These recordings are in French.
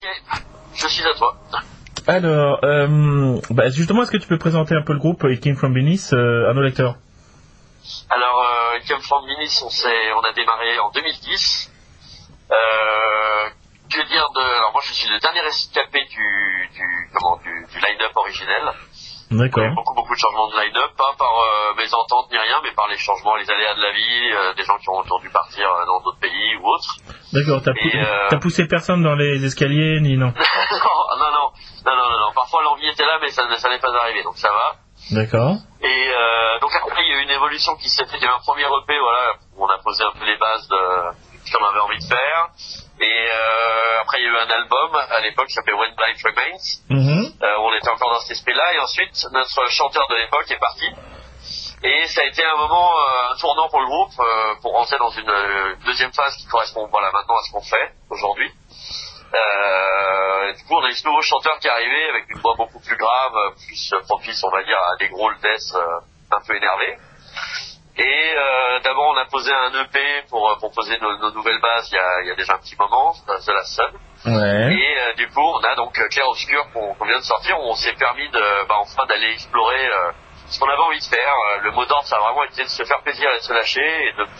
je suis à toi. Alors, justement, est-ce que tu peux présenter un peu le groupe It Came From Venice à nos lecteurs? Alors, It Came From Venice, on a démarré en 2010. Que dire alors moi je suis le dernier rescapé du line-up originel. D'accord. Il y a eu beaucoup de changements de line-up, pas par mes ententes ni rien, mais par les changements, les aléas de la vie, des gens qui ont dû partir dans d'autres pays ou autres. D'accord, t'as poussé personne dans les escaliers, ni non? non, parfois l'envie était là, mais ça n'est pas arrivé, donc ça va. D'accord. Et donc après il y a eu une évolution qui s'est faite, il y a eu un premier EP, voilà, où on a posé un peu les bases de ce qu'on avait envie de faire. Et après il y a eu un album à l'époque qui s'appelait When Life Remains. On était encore dans cet esprit-là, et ensuite notre chanteur de l'époque est parti. Et ça a été un moment, un tournant pour le groupe, pour rentrer dans une deuxième phase qui correspond maintenant à ce qu'on fait aujourd'hui. Du coup on a eu ce nouveau chanteur qui est arrivé avec une voix beaucoup plus grave, plus propice on va dire à des growls death un peu énervés. Et d'abord on a posé un EP pour poser nos nouvelles bases il y a déjà un petit moment, The Last Sun. Ouais. Et du coup on a donc Clair Obscur qu'on vient de sortir, où on s'est permis enfin d'aller explorer ce qu'on avait envie de faire. Le mot d'ordre ça a vraiment été de se faire plaisir et de se lâcher, et de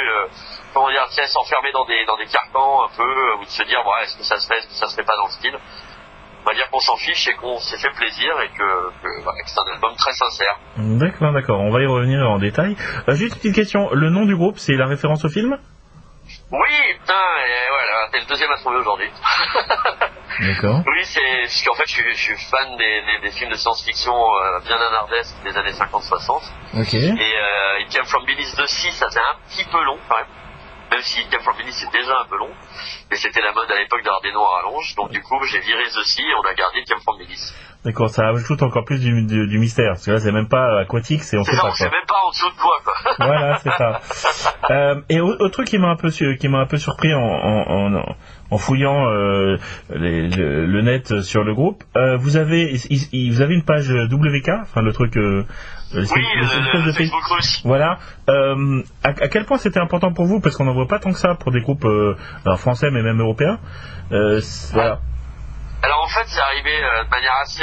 plus s'enfermer dans des carcans un peu, ou de se dire est-ce que ça se fait, est-ce que ça se fait pas dans le style. On va dire qu'on s'en fiche et qu'on s'est fait plaisir, et que c'est un album très sincère. D'accord, on va y revenir en détail. Juste une petite question, le nom du groupe, c'est la référence au film? Oui, putain, et voilà, t'es le deuxième à trouver aujourd'hui. D'accord. Oui, c'est parce qu'en fait je suis fan des films de science-fiction bien nanardesques des années 50-60. Ok. Et It Came From Venice 2.6, ça c'est un petit peu long quand même si It Came From Venice c'est déjà un peu long, mais c'était la mode à l'époque d'avoir des noms à rallonge, donc du coup j'ai viré The Sea et on a gardé It Came From Venice. D'accord, ça ajoute encore plus du mystère, parce que là c'est même pas aquatique, on sait pas quoi. On sait même pas en dessous de quoi. Voilà, c'est ça. Et autre truc qui m'a un peu surpris en fouillant le net sur le groupe, vous avez une page WK, enfin le truc le Facebook russe. Voilà. À quel point c'était important pour vous, parce qu'on n'en voit pas tant que ça pour des groupes français mais même européens. Voilà. Alors en fait c'est arrivé de manière assez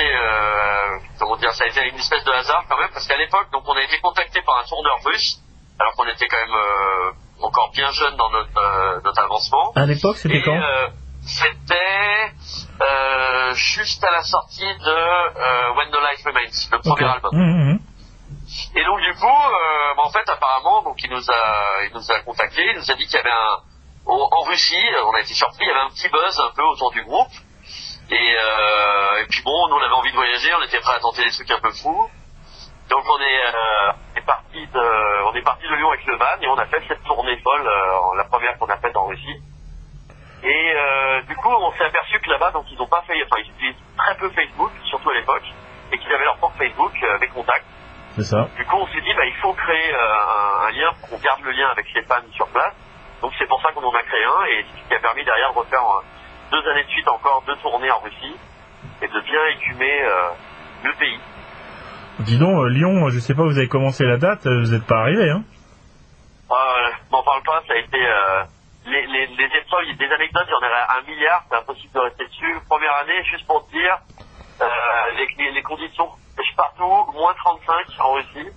ça a été une espèce de hasard quand même, parce qu'à l'époque donc on a été contacté par un tourneur russe, alors qu'on était quand même encore bien jeune dans notre avancement. À l'époque c'était quand? C'était juste à la sortie de When the Life Remains, le premier album. Et donc du coup en fait apparemment donc il nous a contacté, il nous a dit qu'il y avait en Russie, on a été surpris, il y avait un petit buzz un peu autour du groupe. Et puis nous on avait envie de voyager, on était prêts à tenter des trucs un peu fous. Donc on est parti de Lyon avec le van, et on a fait cette tournée folle, la première qu'on a faite en Russie. Et du coup on s'est aperçu que là-bas donc ils utilisent très peu Facebook, surtout à l'époque, et qu'ils avaient leur propre Facebook avec contact. C'est ça. Du coup on s'est dit il faut créer un lien pour qu'on garde le lien avec ses fans sur place. Donc c'est pour ça qu'on en a créé un, et c'est ce qui a permis derrière de refaire 2 années de suite encore 2 tournées en Russie, et de bien écumer le pays. Dis donc, Lyon, je sais pas, vous avez commencé la date, vous n'êtes pas arrivé, hein? M'en parle pas, ça a été les épreuves, il y a des anecdotes, il y en a 1 milliard, c'est impossible de rester dessus. Première année, juste pour te dire, les conditions pêche partout, moins 35 en Russie.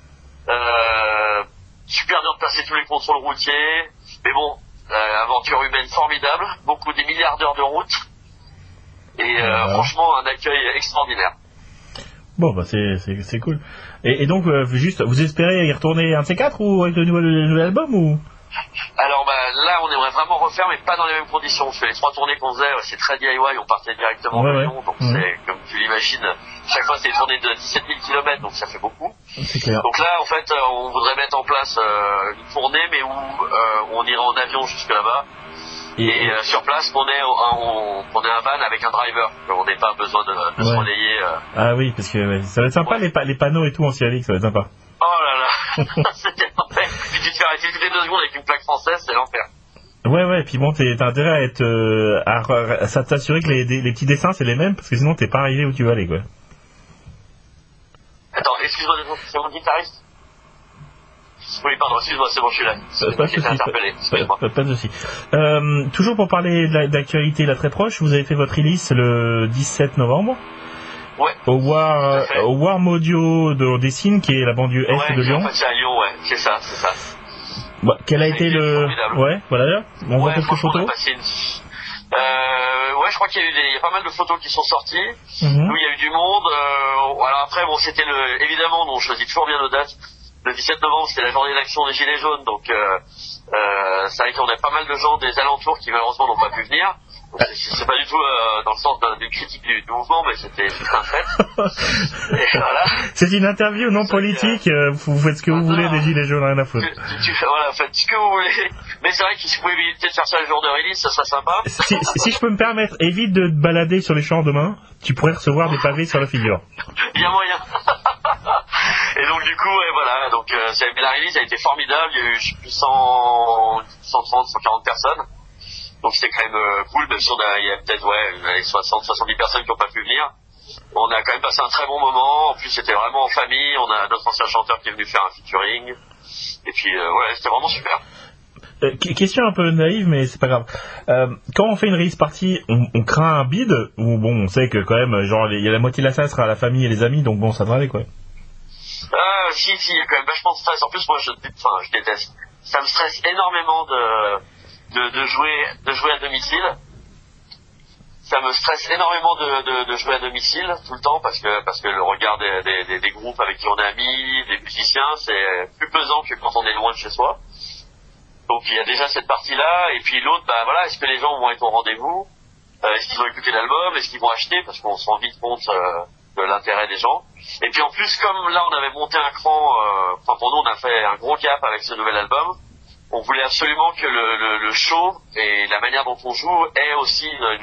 Super dur de passer tous les contrôles routiers, mais bon, aventure humaine formidable, des milliards d'heures de route, et franchement un accueil extraordinaire. Bon c'est cool. Et donc juste, vous espérez y retourner un de ces 4 ou avec le nouvel album ou? Alors là on aimerait vraiment refaire, mais pas dans les mêmes conditions. Parce que les 3 tournées qu'on faisait, c'est très DIY, on partait directement de Lyon, donc c'est, comme tu l'imagines, chaque fois c'est des tournées de 17 000 km, donc ça fait beaucoup. C'est clair. Donc là en fait on voudrait mettre en place une tournée, mais où on irait en avion jusque là-bas, et sur place on ait un van avec un driver, on n'ait pas besoin de se relayer. Ah oui, parce que ça va être sympa, les panneaux et tout en cyrillique, ça va être sympa. Oh là là, c'était l'enfer. Tu te fais arrêter toutes les 2 secondes avec une plaque française, c'est l'enfer. Ouais, puis bon, t'as intérêt à être à t'assurer que les petits dessins c'est les mêmes, parce que sinon t'es pas arrivé où tu veux aller, quoi. Attends, excuse-moi, c'est mon guitariste. Oui, pardon, excuse-moi, c'est bon, je suis là. Pas de J'ai été souci. interpellé, excusez-moi. Pas de souci. Toujours pour parler d'actualité là très proche, vous avez fait votre release le 17 novembre. Ouais. Au Warm Audio de Dessine, qui est la banlieue est de Lyon. En fait, c'est à Lyon, ouais, c'est ça. Bah, quel a été le... formidable. Ouais, voilà, on voit quelques photos. Ouais, je crois qu'il y a pas mal de photos qui sont sorties. Mhm. Nous, il y a eu du monde. Alors après, bon, c'était évidemment, nous, on choisit toujours bien nos dates. Le 17 novembre, c'était la journée d'action des Gilets jaunes, donc c'est vrai qu'on a pas mal de gens des alentours qui malheureusement n'ont pas pu venir. Donc, c'est pas du tout dans le sens d'une critique du mouvement, mais c'était un fait. Et voilà. C'est une interview non politique, vous faites ce que vous voulez des Gilets jaunes, rien à foutre. Voilà, faites ce que vous voulez. Mais c'est vrai que si vous pouvez éviter de faire ça le jour de release, ça serait sympa. Si je peux me permettre, évite de te balader sur les champs demain, tu pourrais recevoir des pavés sur la figure. Il y a moyen. Et donc du coup, ouais, voilà, donc la release a été formidable, il y a eu je sais plus 130, 140 personnes. Donc c'était quand même cool, même si il y a peut-être 60, 70 personnes qui n'ont pas pu venir. On a quand même passé un très bon moment, en plus c'était vraiment en famille, on a notre ancien chanteur qui est venu faire un featuring. Et puis ouais, c'était vraiment super. Question un peu naïve, mais c'est pas grave. Quand on fait une release party, on craint un bide, ou bon, on sait que quand même, genre, il y a la moitié de la salle sera la famille et les amis, donc bon, ça devrait aller, quoi. Si, il y a quand même vachement de stress. En plus, moi, je déteste. Ça me stresse énormément de jouer à domicile. Ça me stresse énormément de jouer à domicile tout le temps parce que le regard des groupes avec qui on est amis, des musiciens, c'est plus pesant que quand on est loin de chez soi. Donc il y a déjà cette partie-là, et puis l'autre, bah voilà, est-ce que les gens vont être au rendez-vous? Est-ce qu'ils vont écouter l'album? Est-ce qu'ils vont acheter? Parce qu'on se rend vite compte de l'intérêt des gens. Et puis en plus, comme là on avait monté un cran, pour nous on a fait un gros cap avec ce nouvel album, on voulait absolument que le show et la manière dont on joue ait aussi un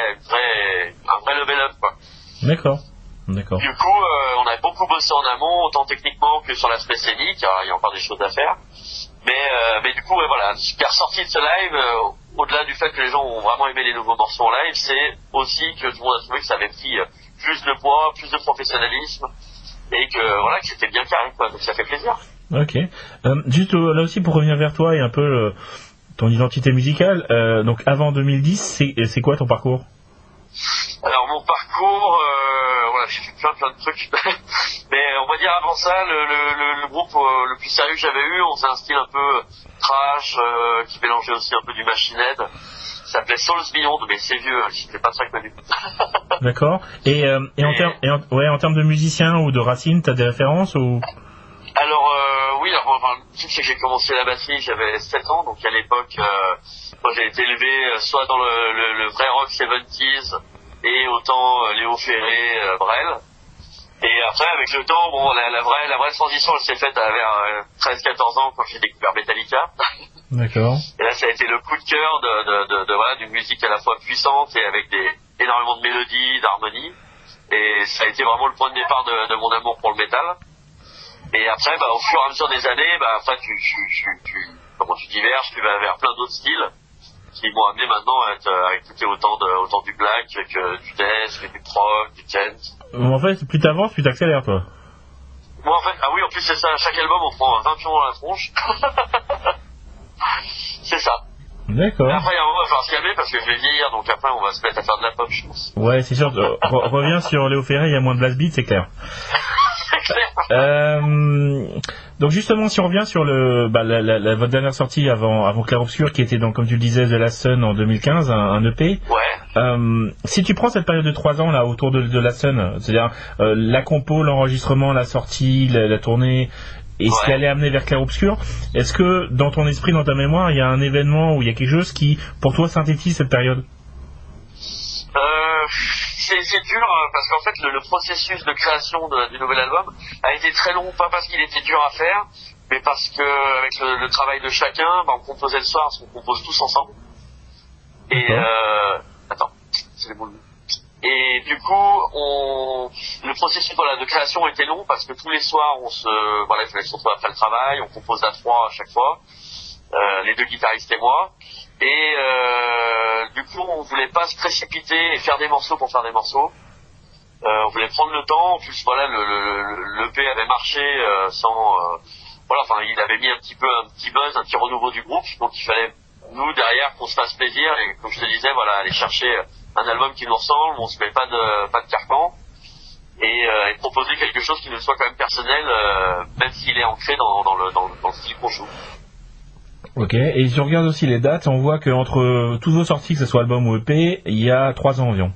vrai level up, quoi. D'accord. Du coup, on a beaucoup bossé en amont, autant techniquement que sur l'aspect scénique. Alors, il y a encore des choses à faire. Mais du coup, voilà, ce qui est ressorti de ce live, au-delà du fait que les gens ont vraiment aimé les nouveaux morceaux en live, c'est aussi que tout le monde a trouvé que ça avait pris plus de poids, plus de professionnalisme, et que voilà, que c'était bien carré, quoi. Donc ça fait plaisir. Ok. Juste là aussi pour revenir vers toi et un peu ton identité musicale. Donc avant 2010, c'est quoi ton parcours? Alors mon parcours, voilà, j'ai fait plein de trucs. Mais on va dire avant ça, le groupe le plus sérieux que j'avais eu, on faisait un style un peu trash, qui mélangeait aussi un peu du Machine Head. Ça s'appelait Souls Beyond, mais c'est vieux, c'était pas très connu. D'accord. Et en termes de musicien ou de racines, t'as des références ou? Alors oui, le truc c'est que j'ai commencé la batterie, j'avais 7 ans, donc à l'époque, moi j'ai été élevé soit dans le vrai rock 70s et autant Léo Ferré, Brel. Et après, avec le temps, bon, la vraie transition, elle s'est faite vers 13-14 ans quand j'ai découvert Metallica. D'accord. Et là, ça a été le coup de cœur voilà, d'une musique à la fois puissante et avec énormément de mélodies, d'harmonies. Et ça a été vraiment le point de départ de mon amour pour le métal. Et après, au fur et à mesure des années, après, tu diverges, tu vas vers plein d'autres styles qui m'ont amené maintenant à écouter autant du black que du death, que du prog, du gent. En fait, plus t'avances, plus t'accélères, toi. Moi, en fait, oui, en plus, c'est ça. À chaque album, on prend 20 pions dans la tronche. C'est ça. D'accord. Et après, il y a un moment, il va falloir se calmer parce que je vais vieillir, donc après, on va se mettre à faire de la pop, je pense. Ouais, c'est sûr. Reviens sur Léo Ferré, il y a moins de blast beat, c'est clair. Donc justement, si on revient sur votre dernière sortie avant Clair Obscur, qui était donc, comme tu le disais, The Last Sun en 2015, un EP. Ouais. Si tu prends cette période de 3 ans là autour de Last Sun, c'est-à-dire la compo, l'enregistrement, la sortie, la tournée, et ce qui allait amener vers Clair Obscur, est-ce que dans ton esprit, dans ta mémoire, il y a un événement ou il y a quelque chose qui, pour toi, synthétise cette période? C'est dur parce qu'en fait le processus de création du nouvel album a été très long, pas parce qu'il était dur à faire, mais parce que avec le travail de chacun, on composait le soir parce qu'on compose tous ensemble. Et attends, c'est les boules. Et du coup, le processus de création était long parce que tous les soirs il fallait se retrouver après le travail, on compose à 3 à chaque fois, les 2 guitaristes et moi. Et du coup, on voulait pas se précipiter et faire des morceaux pour faire des morceaux. On voulait prendre le temps. En plus, voilà, le l'EP avait marché sans voilà, enfin, il avait mis un petit buzz, un petit renouveau du groupe, donc il fallait, nous, derrière, qu'on se fasse plaisir, et comme je te disais, voilà, aller chercher un album qui nous ressemble, où on se met pas de carcan, et proposer quelque chose qui nous soit quand même personnel, même s'il est ancré dans le style qu'on joue. Ok, et si on regarde aussi les dates, on voit qu'entre toutes vos sorties, que ce soit album ou EP, il y a 3 ans environ.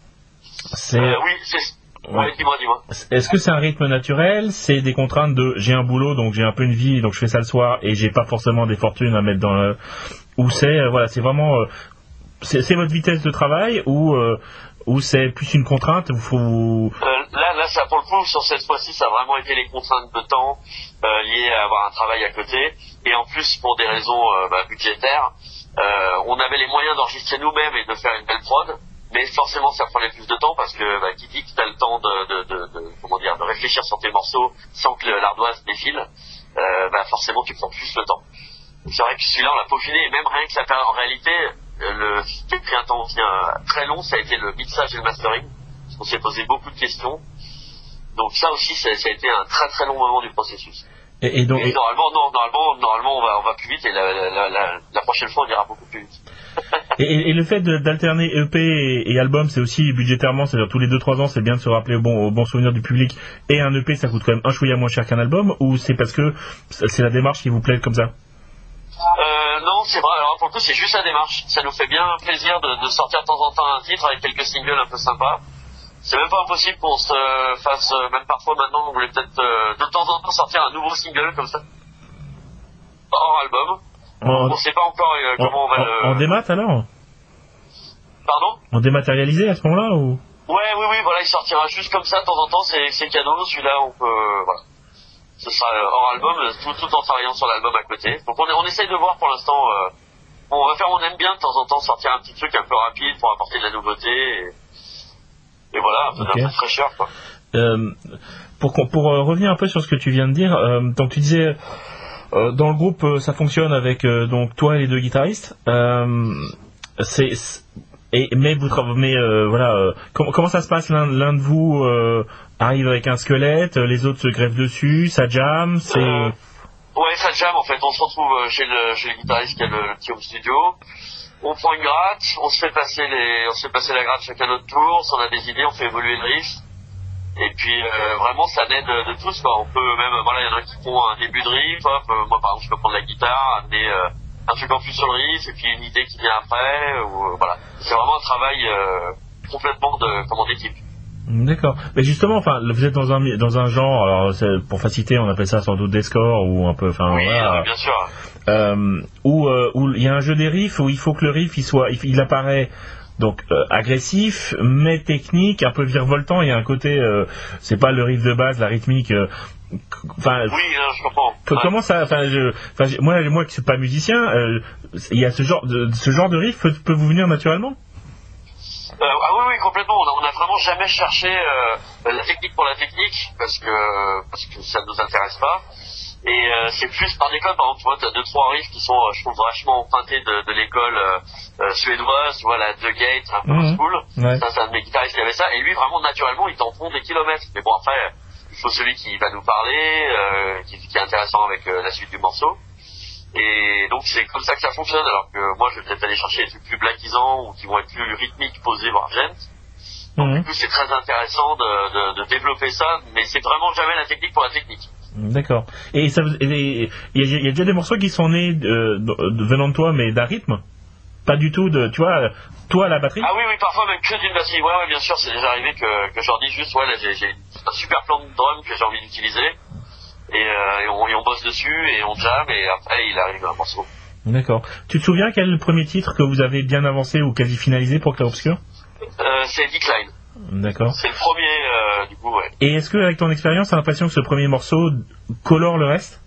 Oui, c'est... Ouais, dis-moi. Est-ce que c'est un rythme naturel? C'est des contraintes de j'ai un boulot, donc j'ai un peu une vie, donc je fais ça le soir, et j'ai pas forcément des fortunes à mettre dans le... Ou c'est, voilà, c'est vraiment... c'est votre vitesse de travail, ou c'est plus une contrainte, Là, ça, pour le coup, sur cette fois-ci, ça a vraiment été les contraintes de temps liées à avoir un travail à côté, et en plus, pour des raisons budgétaires, on avait les moyens d'enregistrer nous-mêmes et de faire une belle prod, mais forcément, ça prenait plus de temps parce que qui dit que t'as le temps de réfléchir sur tes morceaux sans que l'ardoise défile, forcément, tu prends plus le temps. Donc, c'est vrai que celui-là, on l'a peaufiné, et même rien que ça fait, en réalité, ce qui a pris un temps très long, ça a été le mixage et le mastering, parce qu'on s'est posé beaucoup de questions. Donc ça aussi, ça a été un très très long moment du processus. Et donc, normalement, on va plus vite, et la prochaine fois, on ira beaucoup plus vite. et le fait d'alterner EP et album, c'est aussi budgétairement, c'est-à-dire tous les 2-3 ans, c'est bien de se rappeler au bon souvenir du public, et un EP, ça coûte quand même un chouïa moins cher qu'un album, ou c'est parce que c'est la démarche qui vous plaît comme ça? Non, c'est vrai. Alors pour le coup, c'est juste la démarche. Ça nous fait bien plaisir de sortir de temps en temps un titre avec quelques singles un peu sympas. C'est même pas impossible qu'on se fasse, même parfois maintenant, on voulait peut-être de temps en temps sortir un nouveau single comme ça, hors album. On sait pas encore comment on va le... En démat alors? Pardon? En dématérialisé à ce moment-là ou? Ouais, oui, voilà, il sortira juste comme ça de temps en temps, c'est cadeau. Celui-là, on peut, voilà. Ce sera hors album, tout en travaillant sur l'album à côté. Donc on essaye de voir pour l'instant, on aime bien de temps en temps sortir un petit truc un peu rapide pour apporter de la nouveauté, et voilà, un peu de fraîcheur, quoi. Pour revenir un peu sur ce que tu viens de dire, donc tu disais, dans le groupe, ça fonctionne avec donc toi et les 2 guitaristes. Comment ça se passe? L'un de vous arrive avec un squelette, les autres se greffent dessus, ça jam, Ouais, ça jam en fait. On se retrouve chez le guitariste qui a le petit home studio. On prend une gratte, on se fait passer la gratte chacun notre tour. Si on a des idées, on fait évoluer le riff. Et puis vraiment, ça aide de tous, quoi. On peut même, voilà, il y en a qui font un début de riff. Moi par exemple, je peux prendre la guitare, amener un truc en plus sur le riff, et puis une idée qui vient après. Voilà, c'est vraiment un travail complètement d'équipe. D'accord. Mais justement, enfin, vous êtes dans un genre, alors pour faciliter, on appelle ça sans doute des scores ou un peu, enfin oui, voilà. Bien sûr. Où il y a un jeu des riffs où il faut que le riff il apparaît donc agressif mais technique, un peu virevoltant. Il y a un côté, c'est pas le riff de base, la rythmique. Enfin, oui, je comprends. Comment ça, moi qui suis pas musicien, il y a ce genre de riff peut vous venir naturellement? Oui, complètement. On a vraiment jamais cherché la technique pour la technique parce que ça nous intéresse pas. Et c'est plus par l'école, par exemple, tu vois, t'as 2-3 riffs qui sont, je trouve, vachement empruntés de l'école suédoise, tu vois, la The Gate, un peu school. Ouais. Ça, c'est un de mes guitaristes qui avait ça. Et lui, vraiment, naturellement, il t'en fond des kilomètres. Mais bon, après, il faut celui qui va nous parler, qui est intéressant avec la suite du morceau. Et donc c'est comme ça que ça fonctionne, alors que moi je vais peut-être aller chercher des trucs plus blackisants ou qui vont être plus rythmiques, posés, voire gent. Donc du coup c'est très intéressant de développer ça, mais c'est vraiment jamais la technique pour la technique. D'accord. Et il y a déjà des morceaux qui sont nés venant de toi, mais d'un rythme? Pas du tout tu vois, toi à la batterie? Ah oui, parfois même que d'une batterie. Ouais, bien sûr, c'est déjà arrivé que je leur dis juste, ouais, là j'ai un super plan de drum que j'ai envie d'utiliser. Et on bosse dessus et on jam et après il arrive un morceau. D'accord. Tu te souviens quel est le premier titre que vous avez bien avancé ou quasi finalisé pour Clair Obscur? C'est Decline. D'accord. C'est le premier du coup, ouais. Et est-ce que avec ton expérience, t'as l'impression que ce premier morceau colore le reste?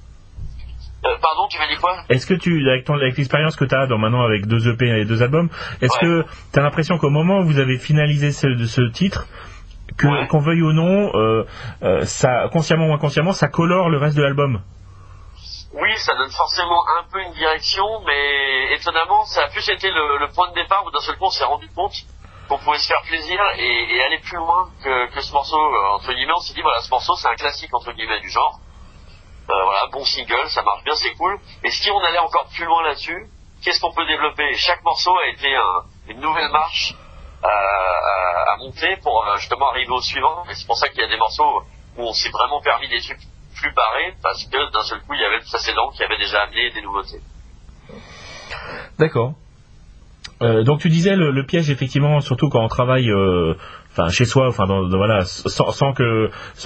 Pardon, tu m'as dit quoi? Est-ce que avec l'expérience que t'as maintenant avec 2 EP et 2 albums, est-ce que t'as l'impression qu'au moment où vous avez finalisé ce titre, qu'on veuille ou non, ça, consciemment ou inconsciemment, ça colore le reste de l'album? Oui, ça donne forcément un peu une direction, mais étonnamment, ça a plus été le point de départ où d'un seul coup on s'est rendu compte qu'on pouvait se faire plaisir et aller plus loin que ce morceau, entre guillemets. On s'est dit, voilà, ce morceau c'est un classique, entre guillemets, du genre. Voilà, bon single, ça marche bien, c'est cool. Et si on allait encore plus loin là-dessus, qu'est-ce qu'on peut développer? Chaque morceau a été une nouvelle marche à monter pour justement arriver au suivant. Et c'est pour ça qu'il y a des morceaux où on s'est vraiment permis des trucs plus barrés, parce que d'un seul coup il y avait le précédent qui avait déjà amené des nouveautés. D'accord. Donc tu disais le piège, effectivement, surtout quand on travaille chez soi, voilà, sans que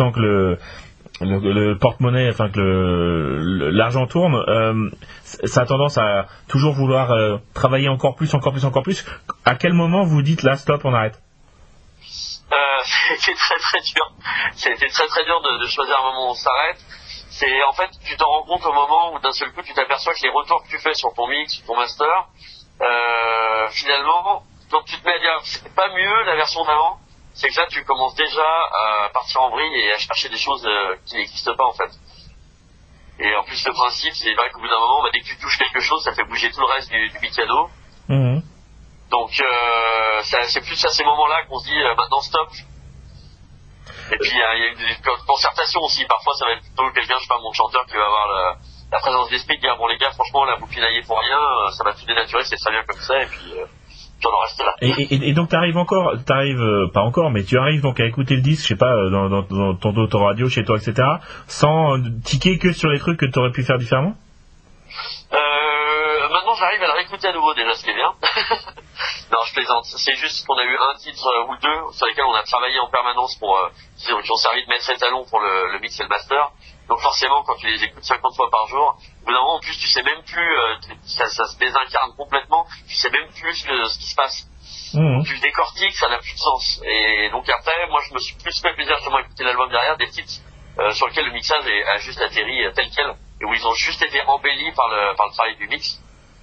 le porte-monnaie, enfin que l'argent tourne, ça a tendance à toujours vouloir travailler encore plus. À quel moment vous dites là, stop, on arrête? C'était très très dur. C'était très très dur de choisir un moment où on s'arrête. C'est en fait, tu t'en rends compte au moment où d'un seul coup tu t'aperçois que les retours que tu fais sur ton mix, sur ton master, finalement, quand tu te mets à dire c'est pas mieux la version d'avant, c'est que là tu commences déjà à partir en vrille et à chercher des choses qui n'existent pas en fait. Et en plus le principe, c'est vrai qu'au bout d'un moment, dès que tu touches quelque chose, ça fait bouger tout le reste du piano. Mmh. Donc c'est plus à ces moments-là qu'on se dit maintenant stop. Et puis il y a une concertation aussi. Parfois ça va être plutôt quelqu'un, je sais pas, mon chanteur qui va avoir la présence d'esprit de dire bon les gars, franchement là vous pinaillez pour rien, ça va tout dénaturer, c'est très bien comme ça, et puis on en reste là. Et donc pas encore, mais tu arrives donc à écouter le disque, je sais pas, dans ton autoradio chez toi, etc., sans tiquer que sur les trucs que tu aurais pu faire différemment? Maintenant j'arrive à le réécouter à nouveau déjà, ce qui est bien. Non, je plaisante. C'est juste qu'on a eu un titre ou deux sur lesquels on a travaillé en permanence qui ont servi de maître étalon pour le mix et le master. Donc forcément, quand tu les écoutes 50 fois par jour, au bout d'un moment, en plus, tu sais même plus, ça se désincarne complètement, tu sais même plus ce qui se passe. Mmh. Tu décortiques, ça n'a plus de sens. Et donc après, moi, je me suis plus fait plaisir justement à écouter l'album derrière, des titres sur lesquels le mixage a juste atterri tel quel, et où ils ont juste été embellis par le travail du mix.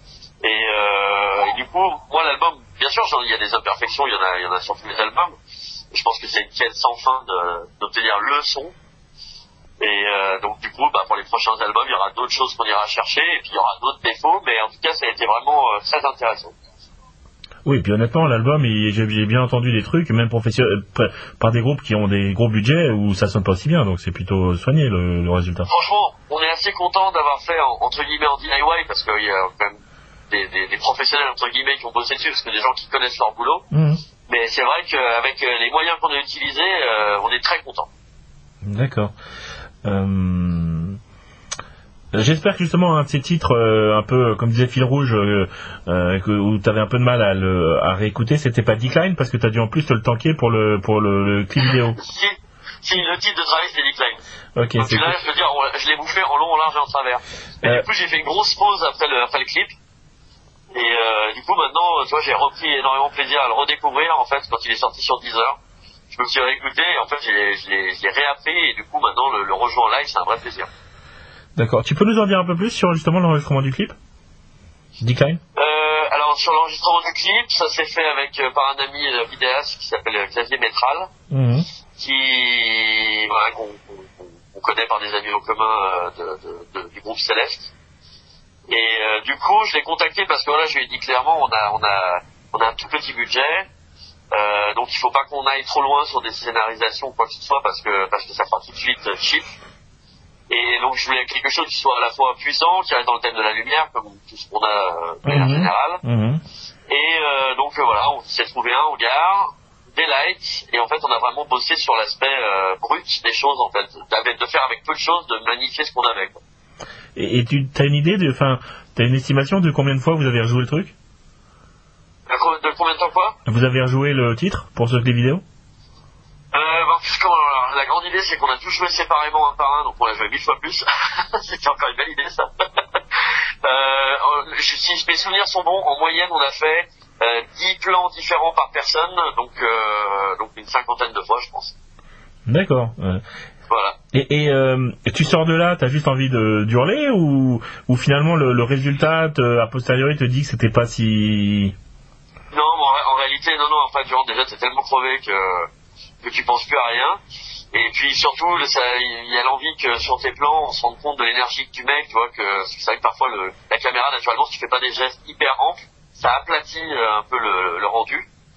Et du coup, moi, l'album, bien sûr, il y a des imperfections, il y en a sur tous les albums. Je pense que c'est une quête sans fin d'obtenir le son. Et donc du coup, pour les prochains albums, il y aura d'autres choses qu'on ira chercher, et puis il y aura d'autres défauts, mais en tout cas, ça a été vraiment très intéressant. Oui, puis honnêtement, l'album, j'ai bien entendu des trucs, même par des groupes qui ont des gros budgets, où ça sonne pas aussi bien, donc c'est plutôt soigné le résultat. Franchement, on est assez content d'avoir fait entre guillemets en DIY, parce qu'il y a quand même des professionnels entre guillemets qui ont bossé dessus, parce que des gens qui connaissent leur boulot. Mmh. Mais c'est vrai qu'avec les moyens qu'on a utilisés, on est très content. D'accord. J'espère que justement un de ces titres un peu comme disait Fil Rouge où tu avais un peu de mal à réécouter, c'était pas Decline, parce que tu as dû en plus te le tanker pour le clip vidéo. Si, le titre de travail c'est Decline. Ok. Donc là, je veux dire, je l'ai bouffé en long, en large et en travers. Et du coup, j'ai fait une grosse pause après le clip. Et du coup, maintenant, tu vois, j'ai repris énormément de plaisir à le redécouvrir, en fait, quand il est sorti sur Deezer. Je me suis réécouté, et en fait, je l'ai réappris, et du coup, maintenant, le rejouer en live, c'est un vrai plaisir. D'accord. Tu peux nous en dire un peu plus sur, justement, l'enregistrement du clip? Decline? Alors, sur l'enregistrement du clip, ça s'est fait par un ami vidéaste qui s'appelle Xavier Métral, qu'on connaît par des amis en commun du groupe Céleste. Et du coup, je l'ai contacté parce que voilà, je lui ai dit clairement, on a un tout petit budget, donc il faut pas qu'on aille trop loin sur des scénarisations ou quoi que ce soit, parce que ça fera tout de suite cheap. Et donc je voulais quelque chose qui soit à la fois puissant, qui reste dans le thème de la lumière, comme tout ce qu'on a de manière générale. Et donc voilà, on s'est trouvé un hangar, des lights, et en fait on a vraiment bossé sur l'aspect brut des choses, en fait, de faire avec peu de choses, de magnifier ce qu'on avait, quoi. Et tu as une idée t'as une estimation de combien de fois vous avez rejoué le truc? De combien de temps quoi? Vous avez rejoué le titre pour ce clip vidéo? La grande idée, c'est qu'on a tous joué séparément un par un, donc on l'a joué 1000 fois plus. C'était encore une belle idée, ça. Si mes souvenirs sont bons, en moyenne, on a fait 10 plans différents par personne, donc une 50aine de fois, je pense. D'accord. Voilà. Et tu sors de là, t'as juste envie d'hurler, ou finalement le résultat a posteriori te dit que c'était pas si... Non, en réalité, en fait, genre, déjà t'es tellement crevé que tu penses plus à rien. Et puis surtout, il y a l'envie que sur tes plans, on se rende compte de l'énergie que tu mets, tu vois, c'est vrai que parfois la caméra, naturellement, si tu fais pas des gestes hyper amples, ça aplatit un peu le rendu.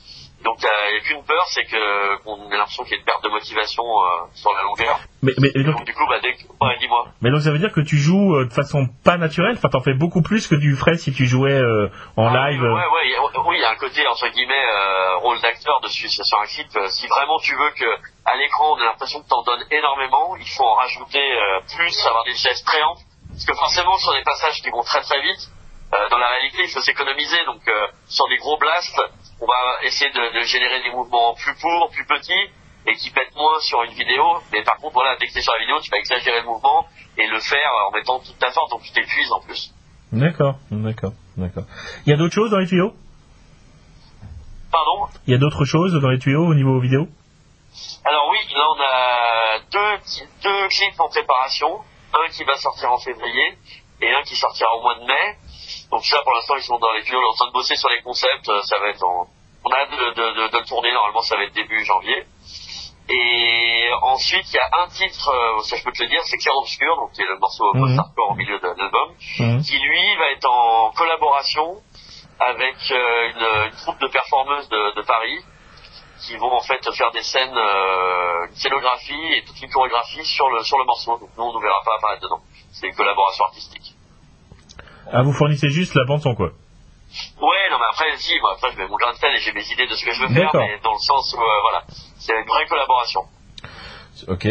Donc il n'y a qu'une peur, c'est qu'on ait l'impression qu'il y a une perte de motivation sur la longueur. Mais donc du coup, ouais, dis-moi. Mais donc ça veut dire que tu joues de façon pas naturelle, enfin t'en fais beaucoup plus que tu ferais si tu jouais en live. Oui, il y a un côté entre guillemets rôle d'acteur dessus sur un clip. Si vraiment tu veux que à l'écran on a l'impression que t'en donnes énormément, il faut en rajouter plus, avoir des gestes très amples. Parce que forcément sur des passages qui vont très très vite, dans la réalité il faut s'économiser. Donc sur des gros blasts, on va essayer de générer des mouvements plus courts, plus petits, et qui pètent moins sur une vidéo. Mais par contre, voilà, dès que t'es sur la vidéo, tu vas exagérer le mouvement et le faire en mettant toute ta force, donc tu t'épuises en plus. D'accord. Il y a d'autres choses dans les tuyaux? Pardon? Il y a d'autres choses dans les tuyaux au niveau vidéo? Alors oui, là on a deux clips en préparation. Un qui va sortir en février et un qui sortira au mois de mai. Donc ça, pour l'instant, ils sont dans les tuyaux, en train de bosser sur les concepts. Ça va être on a hâte de le tourner. Normalement, ça va être début janvier. Et ensuite, il y a un titre, ça je peux te le dire, c'est Clair Obscur, donc qui est le morceau post-hardcore au milieu de l'album, qui lui va être en collaboration avec une troupe de performeuses de Paris, qui vont en fait faire des scènes, une scénographie et toute une chorégraphie sur le morceau. Donc nous, on ne verra pas apparaître dedans. C'est une collaboration artistique. Ah, vous fournissez juste la bande son, quoi. Ouais, non, mais après, après, je mets mon grain de sel et j'ai mes idées de ce que je veux faire, mais dans le sens où, voilà, c'est une vraie collaboration. Ok.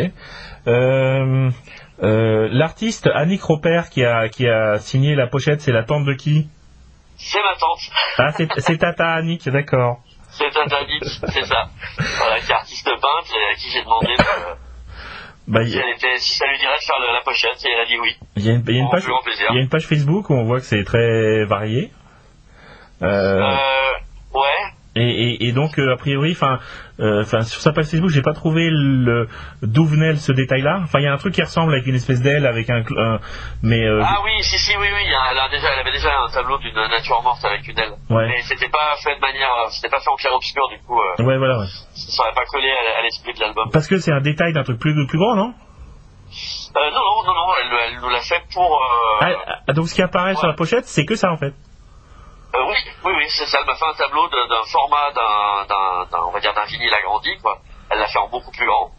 L'artiste Annick Roper qui a signé la pochette, c'est la tante de qui? C'est ma tante. Ah, c'est Tata Annick, d'accord. C'est Tata Annick, c'est ça. Voilà, qui est artiste peintre et à qui j'ai demandé si ça lui dirait de faire la pochette, et elle a dit oui. Il y a une page Facebook où on voit que c'est très varié. Ouais. Et donc a priori, sur sa page Facebook, j'ai pas trouvé d'où venait ce détail-là. Enfin, il y a un truc qui ressemble avec une espèce d'aile, avec un Ah oui, oui. Elle avait déjà un tableau d'une nature morte avec une aile. Ouais. Mais c'était pas fait c'était pas fait en clair obscur, du coup. Ouais, voilà. Ça aurait pas collé à l'esprit de l'album. Parce que c'est un détail d'un truc plus grand, non? Non, elle nous l'a fait pour. Donc ce qui apparaît sur la pochette, c'est que ça en fait. Oui, c'est ça. Elle m'a fait un tableau d'un format on va dire d'un vinyle agrandi, quoi. Elle l'a fait en beaucoup plus grand.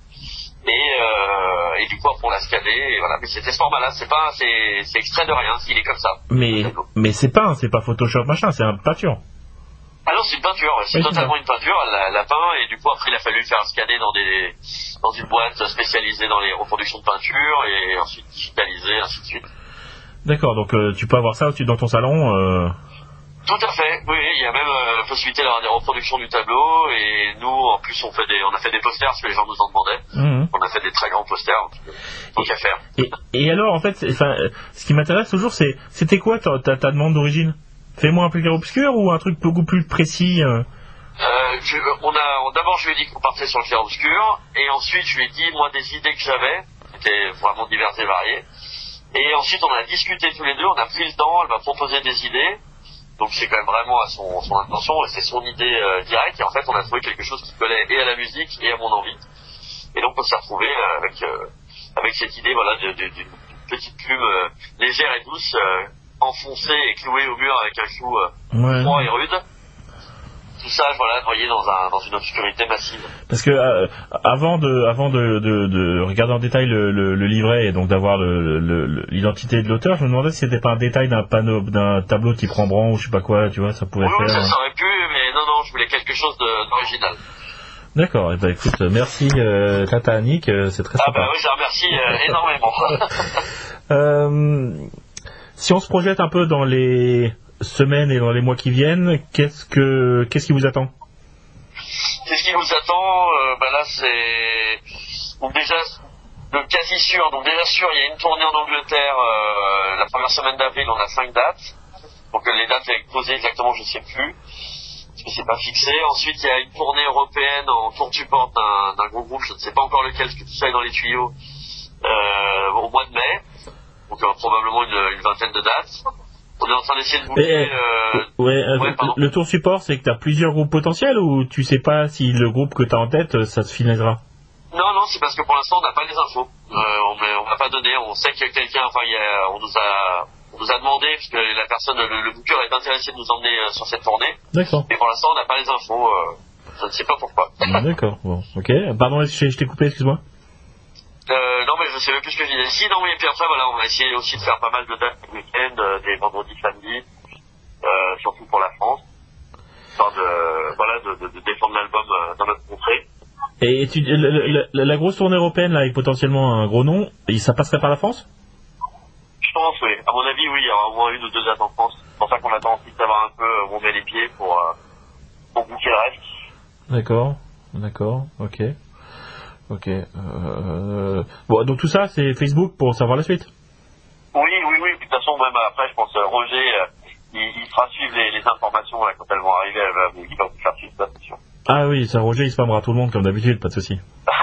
Et du coup, après, on l'a scanné, et voilà. Mais c'était ce format-là, c'est extrait de rien, il est comme ça. Mais c'est pas Photoshop, machin, c'est une peinture. Ah non, c'est une peinture, c'est totalement une peinture, elle l'a peint, et du coup, après, il a fallu faire scanner dans une boîte spécialisée dans les reproductions de peinture, et ensuite digitaliser, ainsi de suite. D'accord, donc tu peux avoir ça dans ton salon Tout à fait, oui, il y a même possibilité d'avoir des reproductions du tableau, et nous, en plus, on a fait des posters parce que les gens nous en demandaient. On a fait des très grands posters, donc à faire. Et alors, en fait, ce qui m'intéresse toujours, c'était quoi ta demande d'origine? Fais-moi un peu clair obscur ou un truc beaucoup plus précis D'abord, je lui ai dit qu'on partait sur le clair obscur, et ensuite, je lui ai dit, moi, des idées que j'avais, qui étaient vraiment diverses et variées. Et ensuite, on a discuté tous les deux, on a pris le temps, elle m'a proposé des idées. Donc c'est quand même vraiment à son intention, et c'est son idée directe, et en fait on a trouvé quelque chose qui collait et à la musique et à mon envie. Et donc on s'est retrouvé avec cette idée, voilà, d'une petite plume légère et douce, enfoncée et clouée au mur avec un clou froid et rude. Tout ça, voilà, noyé dans une obscurité massive. Parce que avant de regarder en détail le livret et donc d'avoir l'identité de l'auteur, je me demandais si c'était pas un détail d'un tableau type Rembrandt ou je sais pas quoi, tu vois, ça pouvait faire. Oui, ça aurait pu, mais non, je voulais quelque chose d'original. D'accord, et écoute, merci Tata Annick, c'est très sympa. Ah bah oui, je remercie énormément. Si on se projette un peu dans les semaines et dans les mois qui viennent, qu'est-ce qui vous attend? Qu'est-ce qui nous attend? Là, c'est donc déjà le quasi sûr. Donc déjà sûr, il y a une tournée en Angleterre la première semaine d'avril. On a 5 dates. Donc les dates posées exactement, je ne sais plus, parce que c'est pas fixé. Ensuite, il y a une tournée européenne en tour support d'un gros groupe. Je ne sais pas encore lequel, parce que tout ça est dans les tuyaux. Au mois de mai. Donc probablement une vingtaine de dates. On est en train d'essayer de boucler... le tour support, c'est que tu as plusieurs groupes potentiels ou tu sais pas si le groupe que tu as en tête, ça se finalisera? Non, c'est parce que pour l'instant, on n'a pas les infos. On m'a pas donné. On sait qu'il y a quelqu'un... on nous a demandé, puisque la personne, le booker est intéressé de nous emmener sur cette tournée. D'accord. Mais pour l'instant, on n'a pas les infos. Je ne sais pas pourquoi. D'accord, bon, ok. Pardon, je t'ai coupé, excuse-moi. Non, mais je sais même plus ce que je disais. Si, non, mais et puis après, voilà, on va essayer aussi de faire pas mal de dates le week-end, des vendredis, samedis, surtout pour la France. Histoire de défendre l'album dans notre contrée. Et la grosse tournée européenne, là, avec potentiellement un gros nom, ça passerait par la France? Je pense, oui. À mon avis, oui, il y aura au moins 1 ou 2 dates en France. C'est pour ça qu'on attend ensuite d'avoir un peu où on met les pieds pour boucler le reste. D'accord, ok. Bon, donc tout ça, c'est Facebook pour savoir la suite. Oui. De toute façon, même après, je pense Roger, il fera suivre les informations là, quand elles vont arriver. Il va vous faire suivre ça, c'est sûr. Ah oui, ça, Roger, il spammera tout le monde comme d'habitude, pas de souci.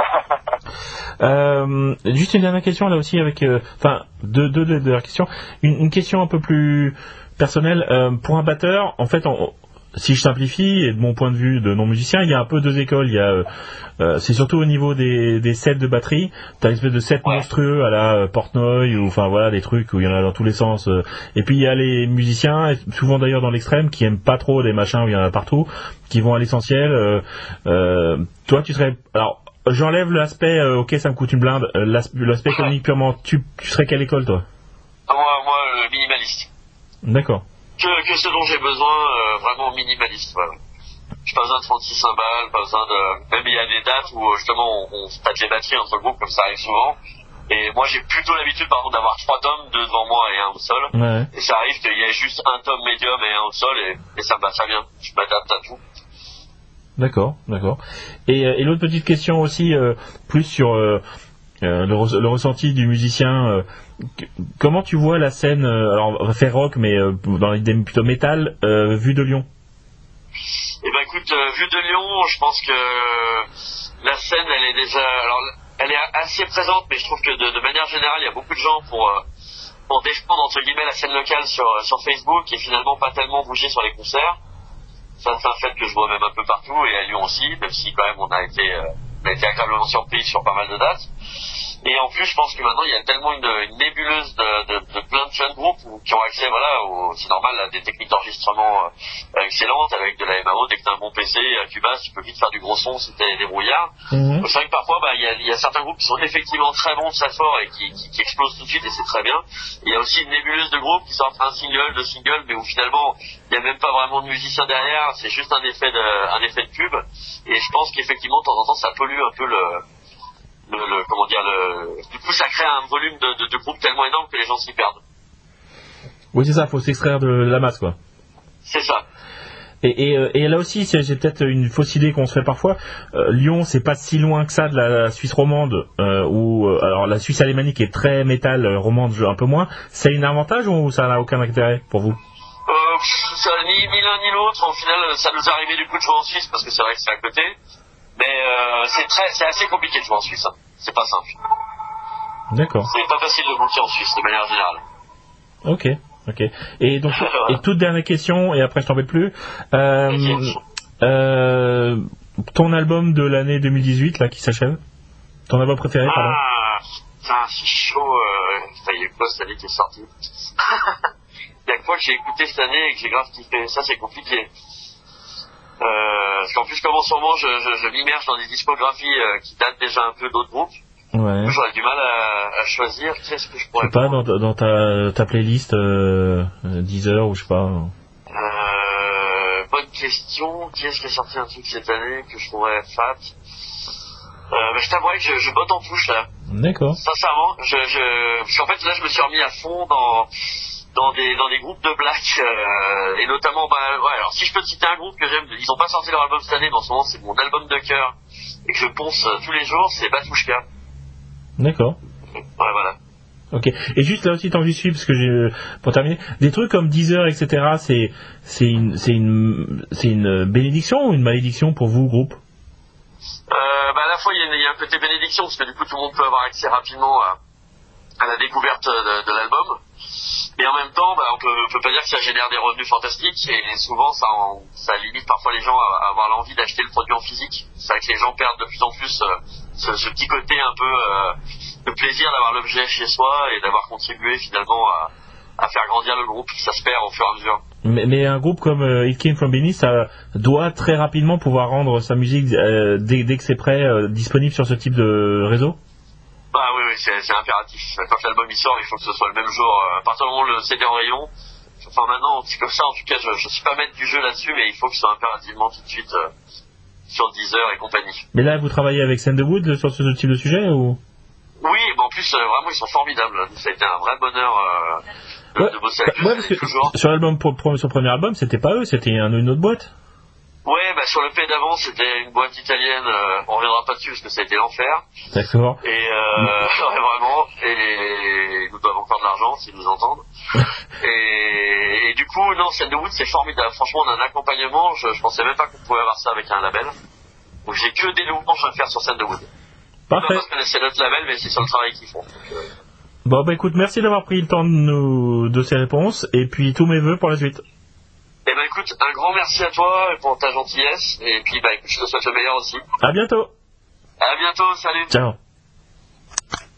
Juste une dernière question là aussi avec, deux dernières questions. Une question un peu plus personnelle. Pour un batteur, en fait, si je simplifie, et de mon point de vue de non-musicien, il y a un peu 2 écoles. Il y a, c'est surtout au niveau des sets de batterie. T'as une espèce de set monstrueux à la Portnoy, ou enfin voilà, des trucs où il y en a dans tous les sens. Et puis il y a les musiciens, et souvent d'ailleurs dans l'extrême, qui aiment pas trop des machins où il y en a partout, qui vont à l'essentiel. Toi, tu serais... Alors, j'enlève l'aspect, ok, ça me coûte une blinde, l'aspect économique purement. Tu serais quelle école, toi? Moi, le minimaliste. D'accord. Que ce dont j'ai besoin, vraiment minimaliste, voilà. J'ai pas besoin de 36 cymbales, pas besoin de... Même il y a des dates où justement on se tâte les batteries entre le groupe, comme ça arrive souvent. Et moi j'ai plutôt l'habitude par contre d'avoir 3 tomes, 2 devant moi et 1 au sol. Ouais. Et ça arrive qu'il y ait juste un tome médium et 1 au sol et ça me va très bien. Je m'adapte à tout. D'accord. Et l'autre petite question aussi, plus sur le ressenti du musicien. Comment tu vois la scène, alors on va faire rock, mais dans l'idée plutôt métal, vue de Lyon? Eh ben écoute, vue de Lyon, je pense que la scène, elle est déjà, alors elle est assez présente, mais je trouve que de manière générale, il y a beaucoup de gens pour défendre entre guillemets la scène locale sur Facebook et finalement pas tellement bouger sur les concerts. Ça, c'est un fait que je vois même un peu partout et à Lyon aussi, même si quand même on a été agréablement surpris sur pas mal de dates. Et en plus, je pense que maintenant, il y a tellement une nébuleuse de plein de jeunes groupes qui ont accès, c'est normal, à des techniques d'enregistrement excellentes, avec de la MAO. Dès que t'as un bon PC, à Cubase, tu peux vite faire du gros son si t'es débrouillard. C'est vrai que parfois, il y a certains groupes qui sont effectivement très bons, très forts et qui explosent tout de suite et c'est très bien. Il y a aussi une nébuleuse de groupes qui sortent un single, 2 singles, mais où finalement, il n'y a même pas vraiment de musicien derrière, c'est juste un effet de pub. Et je pense qu'effectivement, de temps en temps, ça pollue un peu du coup ça crée un volume de groupe tellement énorme que les gens s'y perdent. Oui, c'est ça, faut s'extraire de la masse, quoi. C'est ça. Et là aussi, j'ai peut-être une fausse idée qu'on se fait parfois. Lyon, c'est pas si loin que ça de la Suisse romande, alors la Suisse alémanique est très métal, romande un peu moins. C'est un avantage ou ça n'a aucun intérêt pour vous? Ça, ni l'un ni l'autre. Au final, ça nous est arrivé du coup de jouer en Suisse parce que c'est vrai que c'est à côté. Mais c'est assez compliqué de jouer en Suisse. Hein. C'est pas simple. D'accord. C'est pas facile de booker en Suisse de manière générale. Ok. Et donc, et toute dernière question, et après je t'embête plus. Ton album de l'année 2018 là qui s'achève. Ton album préféré, pardon. Putain, c'est chaud. Il y a quoi cette année qui est sortie? Il y a quoi que j'ai écouté cette année et que j'ai grave kiffé. Ça c'est compliqué. Parce qu'en plus, comme en ce moment, je m'immerge dans des discographies qui datent déjà un peu d'autres groupes. Ouais. J'aurais du mal à choisir. Qu'est-ce que je pourrais pas dans ta playlist Deezer ou je sais pas. Bonne question. Qui est-ce qui a sorti un truc cette année que je trouverais fat? Je t'avouerais que je botte en touche là. D'accord. Sincèrement, parce qu'en fait là, je me suis remis à fond dans des groupes de black et notamment alors si je peux te citer un groupe que j'aime, ils ont pas sorti leur album cette année mais en ce moment c'est mon album de cœur et que je ponce tous les jours, c'est Batushka. D'accord. Ouais, voilà. Ok. Et juste là aussi tant que j'y suis, parce que pour terminer, des trucs comme Deezer, etc. C'est une bénédiction ou une malédiction pour vous, groupe? À la fois il y a un côté bénédiction parce que du coup tout le monde peut avoir accès rapidement à la découverte de l'album. Et en même temps, on peut pas dire que ça génère des revenus fantastiques et souvent ça limite parfois les gens à avoir l'envie d'acheter le produit en physique. C'est vrai que les gens perdent de plus en plus ce petit côté un peu de plaisir d'avoir l'objet chez soi et d'avoir contribué finalement à faire grandir le groupe. Ça se perd au fur et à mesure. Mais un groupe comme It Came From Beneath, ça doit très rapidement pouvoir rendre sa musique dès que c'est prêt disponible sur ce type de réseau. Bah oui, c'est impératif. Quand l'album il sort, il faut que ce soit le même jour. À partir du moment où le CD en rayon, enfin maintenant, c'est comme ça. En tout cas, je suis pas maître du jeu là-dessus, mais il faut que ce soit impérativement tout de suite sur Deezer et compagnie. Mais là, vous travaillez avec Sandalwood sur ce type de sujet ou? Oui, en plus, vraiment, ils sont formidables. Ça a été un vrai bonheur de bosser avec eux. Ouais, parce que toujours. Sur l'album, sur le premier album, c'était pas eux, c'était une autre boîte. Ouais, sur le P d'avant, c'était une boîte italienne. On reviendra pas dessus parce que ça a été l'enfer. D'accord. Et vraiment, et ils nous doivent encore de l'argent s'ils nous entendent. et du coup, non, Sandalwood, c'est formidable. Franchement, on a un accompagnement. Je pensais même pas qu'on pouvait avoir ça avec un label. Donc j'ai que des louanges à faire sur Sandalwood. Parfait. Pas parce que c'est notre label, mais c'est sur le travail qu'ils font. Bon, écoute, merci d'avoir pris le temps de ces réponses, et puis tous mes vœux pour la suite. Eh ben écoute, un grand merci à toi pour ta gentillesse, et puis écoute, je te souhaite le meilleur aussi. À bientôt. À bientôt, salut. Ciao.